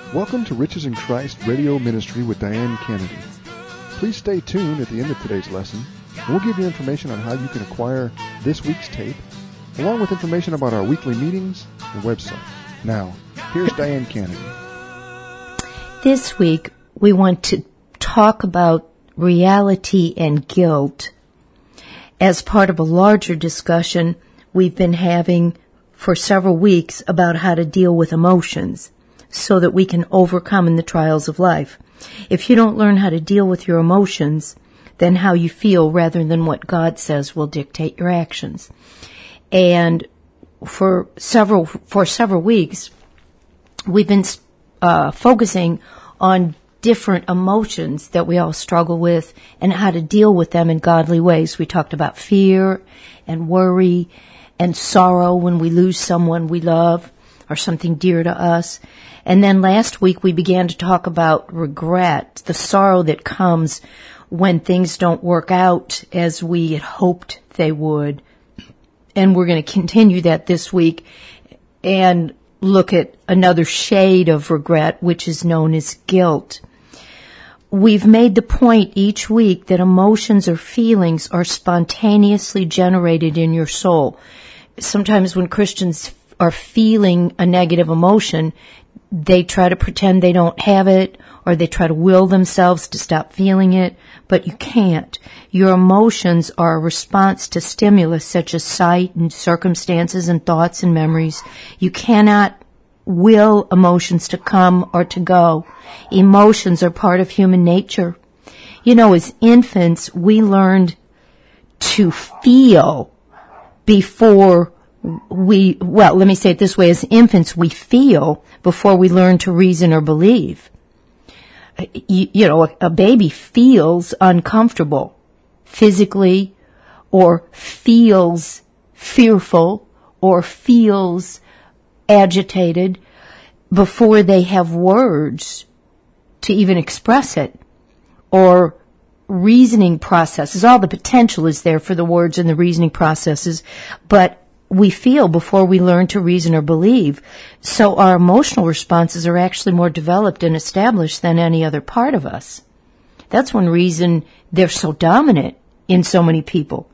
Welcome to Riches in Christ Radio Ministry with Diane Kennedy. Please stay tuned at the end of today's lesson. We'll give you information on how you can acquire this week's tape, along with information about our weekly meetings and website. Now, here's Diane Kennedy. This week, we want to talk about reality and guilt as part of a larger discussion we've been having for several weeks about how to deal with emotions so that we can overcome in the trials of life. If you don't learn how to deal with your emotions, then how you feel rather than what God says will dictate your actions. And for several weeks, we've been focusing on different emotions that we all struggle with and how to deal with them in godly ways. We talked about fear and worry and sorrow when we lose someone we love or something dear to us. And then last week we began to talk about regret, the sorrow that comes when things don't work out as we had hoped they would. And we're going to continue that this week and look at another shade of regret, which is known as guilt. We've made the point each week that emotions or feelings are spontaneously generated in your soul. Sometimes when Christians are feeling a negative emotion, they try to pretend they don't have it, or they try to will themselves to stop feeling it, but you can't. Your emotions are a response to stimulus such as sight and circumstances and thoughts and memories. You cannot will emotions to come or to go. Emotions are part of human nature. You know, as infants, we learned to feel before let me say it this way. As infants, we feel before we learn to reason or believe. You know, a baby feels uncomfortable physically, or feels fearful, or feels agitated before they have words to even express it, or reasoning processes. All the potential is there for the words and the reasoning processes, but we feel before we learn to reason or believe. So our emotional responses are actually more developed and established than any other part of us. That's one reason they're so dominant in so many people.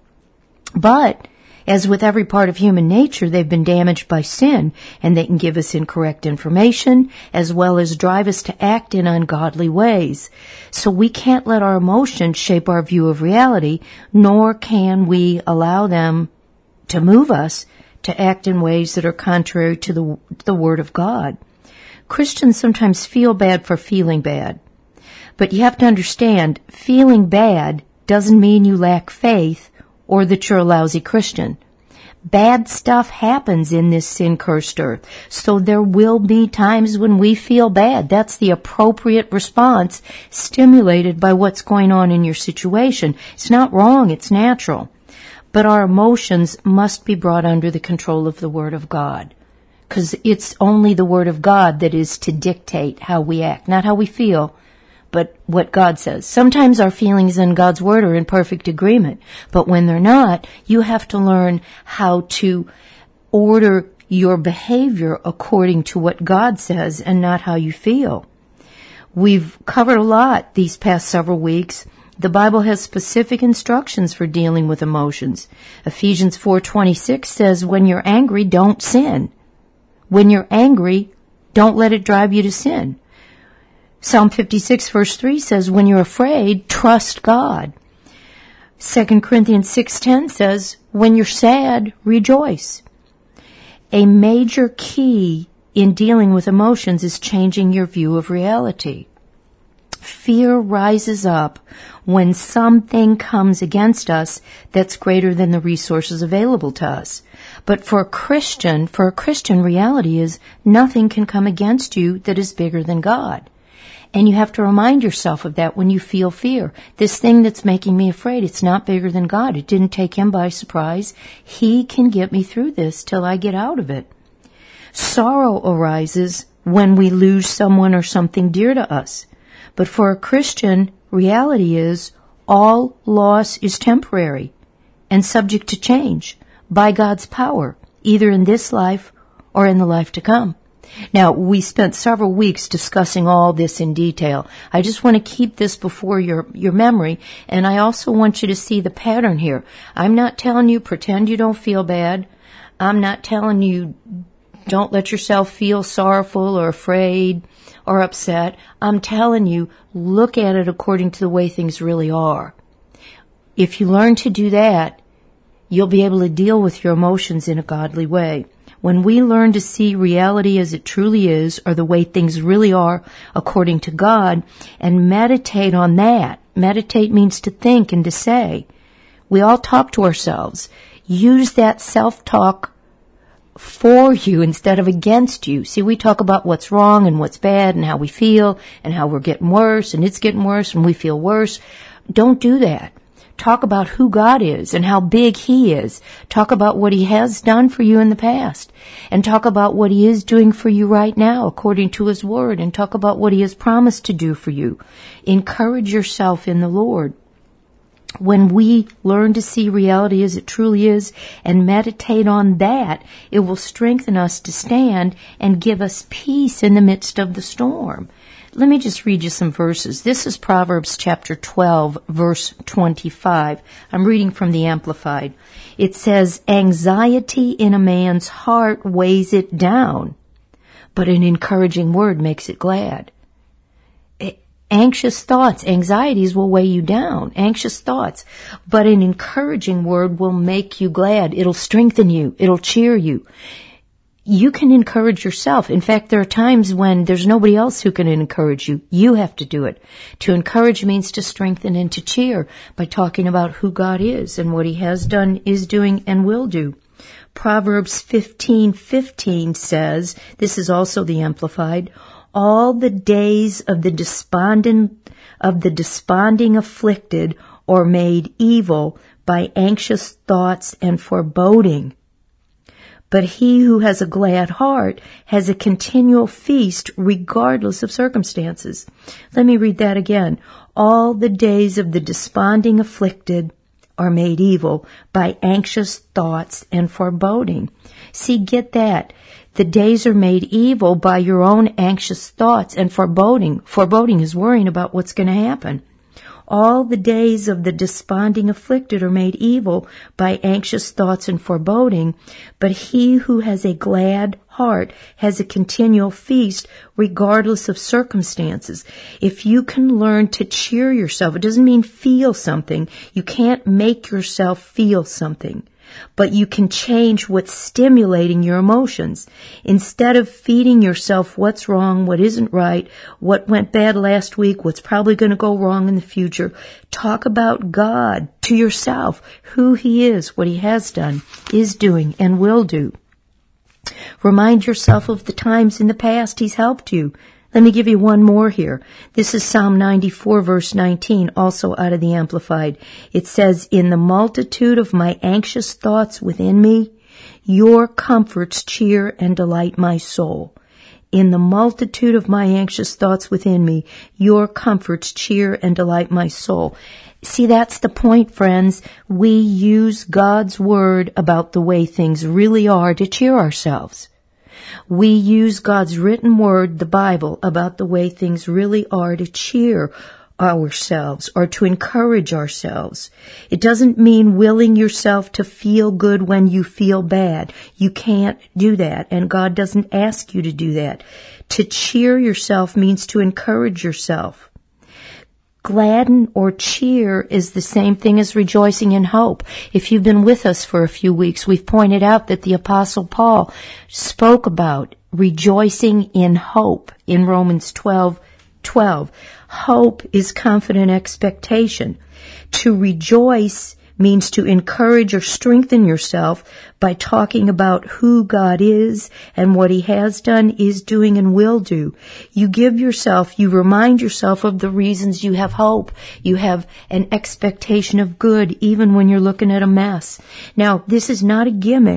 But as with every part of human nature, they've been damaged by sin, and they can give us incorrect information as well as drive us to act in ungodly ways. So we can't let our emotions shape our view of reality, nor can we allow them to move us to act in ways that are contrary to the Word of God. Christians sometimes feel bad for feeling bad. But you have to understand, feeling bad doesn't mean you lack faith or that you're a lousy Christian. Bad stuff happens in this sin-cursed earth. So there will be times when we feel bad. That's the appropriate response stimulated by what's going on in your situation. It's not wrong, it's natural. But our emotions must be brought under the control of the Word of God, because it's only the Word of God that is to dictate how we act, not how we feel, but what God says. Sometimes our feelings and God's Word are in perfect agreement, but when they're not, you have to learn how to order your behavior according to what God says and not how you feel. We've covered a lot these past several weeks. The Bible has specific instructions for dealing with emotions. Ephesians 4:26 says, when you're angry, don't sin. When you're angry, don't let it drive you to sin. Psalm 56 verse 3 says, when you're afraid, trust God. 2 Corinthians 6:10 says, when you're sad, rejoice. A major key in dealing with emotions is changing your view of reality. Fear rises up when something comes against us that's greater than the resources available to us. But for a Christian, reality is nothing can come against you that is bigger than God. And you have to remind yourself of that when you feel fear. This thing that's making me afraid, it's not bigger than God. It didn't take him by surprise. He can get me through this till I get out of it. Sorrow arises when we lose someone or something dear to us. But for a Christian, reality is all loss is temporary and subject to change by God's power, either in this life or in the life to come. Now, we spent several weeks discussing all this in detail. I just want to keep this before your memory, and I also want you to see the pattern here. I'm not telling you pretend you don't feel bad. I'm not telling you don't let yourself feel sorrowful or afraid or upset. I'm telling you, look at it according to the way things really are. If you learn to do that, you'll be able to deal with your emotions in a godly way. When we learn to see reality as it truly is, or the way things really are according to God, and meditate on that. Meditate means to think and to say. We all talk to ourselves. Use that self-talk for you instead of against you. See, we talk about what's wrong and what's bad and how we feel and how we're getting worse and it's getting worse and we feel worse. Don't do that. Talk about who God is and how big He is. Talk about what He has done for you in the past. And talk about what He is doing for you right now according to His Word. And talk about what He has promised to do for you. Encourage yourself in the Lord. When we learn to see reality as it truly is and meditate on that, it will strengthen us to stand and give us peace in the midst of the storm. Let me just read you some verses. This is Proverbs chapter 12, verse 25. I'm reading from the Amplified. It says, anxiety in a man's heart weighs it down, but an encouraging word makes it glad. Anxious thoughts, anxieties will weigh you down, anxious thoughts, but an encouraging word will make you glad. It'll strengthen you. It'll cheer you. You can encourage yourself. In fact, there are times when there's nobody else who can encourage you. You have to do it. To encourage means to strengthen and to cheer by talking about who God is and what He has done, is doing, and will do. Proverbs 15:15 says, this is also the Amplified, all the days of the desponding afflicted are made evil by anxious thoughts and foreboding. But he who has a glad heart has a continual feast regardless of circumstances. Let me read that again. All the days of the desponding afflicted are made evil by anxious thoughts and foreboding. See, get that. The days are made evil by your own anxious thoughts and foreboding. Foreboding is worrying about what's going to happen. All the days of the desponding afflicted are made evil by anxious thoughts and foreboding, but he who has a glad heart has a continual feast regardless of circumstances. If you can learn to cheer yourself, it doesn't mean feel something. You can't make yourself feel something. But you can change what's stimulating your emotions. Instead of feeding yourself what's wrong, what isn't right, what went bad last week, what's probably going to go wrong in the future, talk about God to yourself, who He is, what He has done, is doing, and will do. Remind yourself of the times in the past He's helped you. Let me give you one more here. This is Psalm 94, verse 19, also out of the Amplified. It says, in the multitude of my anxious thoughts within me, your comforts cheer and delight my soul. In the multitude of my anxious thoughts within me, your comforts cheer and delight my soul. See, that's the point, friends. We use God's Word about the way things really are to cheer ourselves. We use God's written word, the Bible, about the way things really are to cheer ourselves or to encourage ourselves. It doesn't mean willing yourself to feel good when you feel bad. You can't do that, and God doesn't ask you to do that. To cheer yourself means to encourage yourself. Gladden or cheer is the same thing as rejoicing in hope. If you've been with us for a few weeks, we've pointed out that the Apostle Paul spoke about rejoicing in hope in Romans 12:12. Hope is confident expectation. To rejoice means to encourage or strengthen yourself by talking about who God is and what He has done, is doing, and will do. You remind yourself of the reasons you have hope. You have an expectation of good even when you're looking at a mess. Now, this is not a gimmick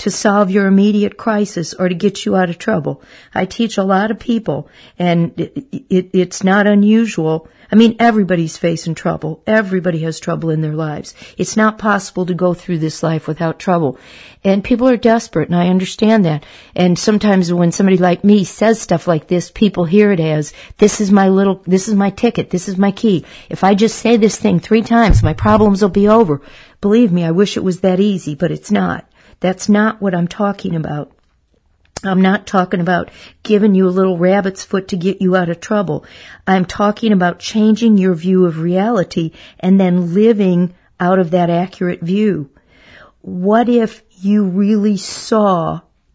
to solve your immediate crisis or to get you out of trouble. I teach a lot of people, and it's not unusual. I mean, everybody's facing trouble. Everybody has trouble in their lives. It's not possible to go through this life without trouble. And people are desperate, and I understand that. And sometimes when somebody like me says stuff like this, people hear it as, this is my ticket, this is my key. If I just say this thing 3 times, my problems will be over. Believe me, I wish it was that easy, but it's not. That's not what I'm talking about. I'm not talking about giving you a little rabbit's foot to get you out of trouble. I'm talking about changing your view of reality and then living out of that accurate view. What if you really saw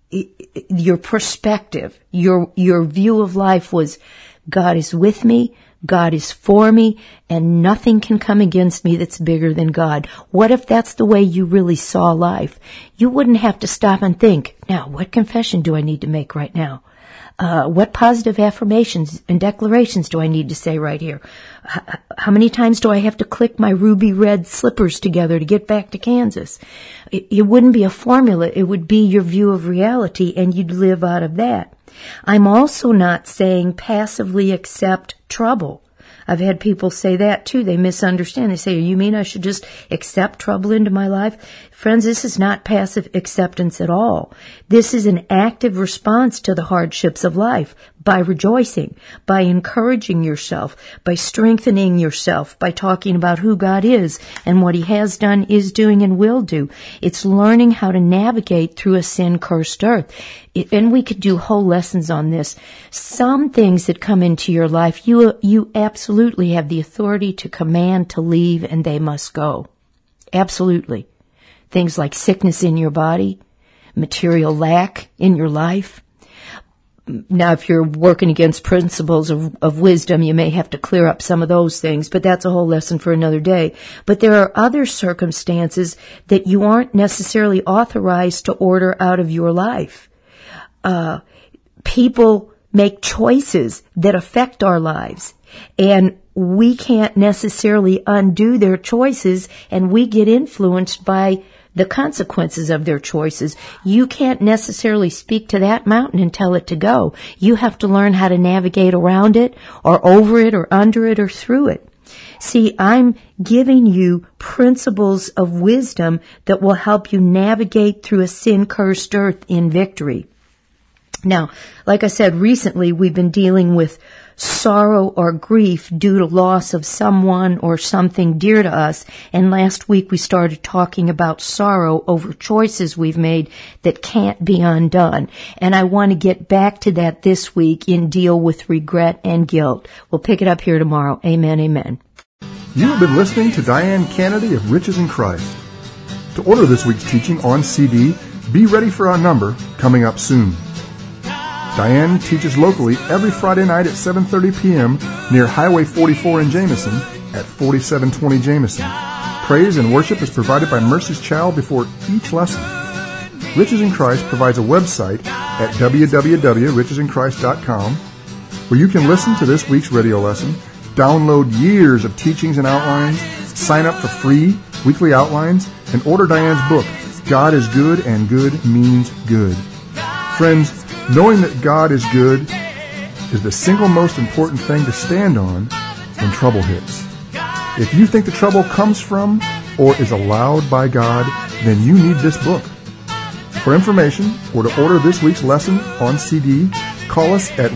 your perspective, your view of life was, God is with me, God is for me, and nothing can come against me that's bigger than God. What if that's the way you really saw life? You wouldn't have to stop and think, now, what confession do I need to make right now? What positive affirmations and declarations do I need to say right here? How many times do I have to click my ruby red slippers together to get back to Kansas? It wouldn't be a formula. It would be your view of reality, and you'd live out of that. I'm also not saying passively accept trouble. I've had people say that too. They misunderstand. They say, you mean I should just accept trouble into my life? Friends, this is not passive acceptance at all. This is an active response to the hardships of life by rejoicing, by encouraging yourself, by strengthening yourself, by talking about who God is and what He has done, is doing, and will do. It's learning how to navigate through a sin-cursed earth. And we could do whole lessons on this. Some things that come into your life, you absolutely have the authority to command to leave, and they must go. Absolutely. Things like sickness in your body, material lack in your life. Now, if you're working against principles of wisdom, you may have to clear up some of those things, but that's a whole lesson for another day. But there are other circumstances that you aren't necessarily authorized to order out of your life. People make choices that affect our lives, and we can't necessarily undo their choices, and we get influenced by the consequences of their choices. You can't necessarily speak to that mountain and tell it to go. You have to learn how to navigate around it, or over it, or under it, or through it. See, I'm giving you principles of wisdom that will help you navigate through a sin-cursed earth in victory. Now, like I said, recently we've been dealing with sorrow or grief due to loss of someone or something dear to us. And last week we started talking about sorrow over choices we've made that can't be undone. And I want to get back to that this week in Deal with Regret and Guilt. We'll pick it up here tomorrow. Amen, amen. You have been listening to Diane Kennedy of Riches in Christ. To order this week's teaching on CD, be ready for our number coming up soon. Diane teaches locally every Friday night at 7:30 p.m. near Highway 44 in Jameson at 4720 Jameson. Praise and worship is provided by Mercy's Child before each lesson. Riches in Christ provides a website at www.richesinChrist.com where you can listen to this week's radio lesson, download years of teachings and outlines, sign up for free weekly outlines, and order Diane's book, God is Good and Good Means Good. Friends, knowing that God is good is the single most important thing to stand on when trouble hits. If you think the trouble comes from or is allowed by God, then you need this book. For information or to order this week's lesson on CD, call us at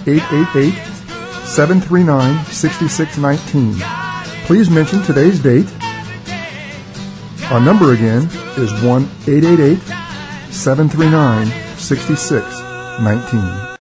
1-888-739-6619. Please mention today's date. Our number again is 1-888-739-6619.